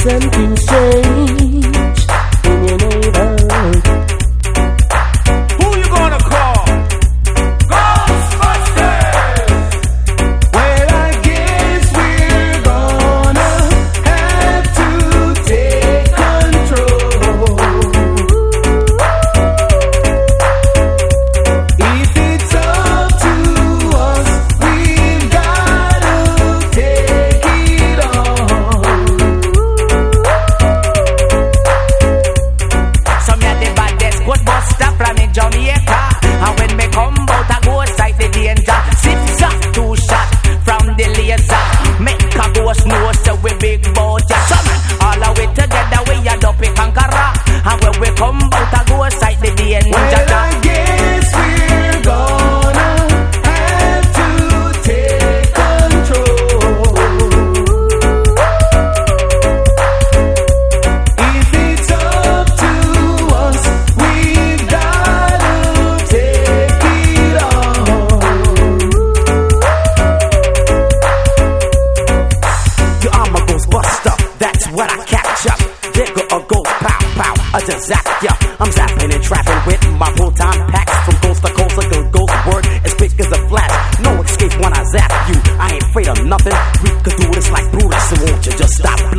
something strange in your neighborhood. Who you gonna call? Ghostbusters! Well, I guess we're gonna have to take control. If it's up to us, we've gotta take it on. Some of the baddest good buster from in Jamaica. And when me come out, I go sight the danger. Zip-zap, two shot from the laser. Make a ghost know so we big bout ya. Some all the way together we a dopey conqueror. And when we come out, I go sight the danger. Well, I guess we're gonna have to take control. If it's up to us, we've gotta take it on. You are my Ghostbuster, that's what I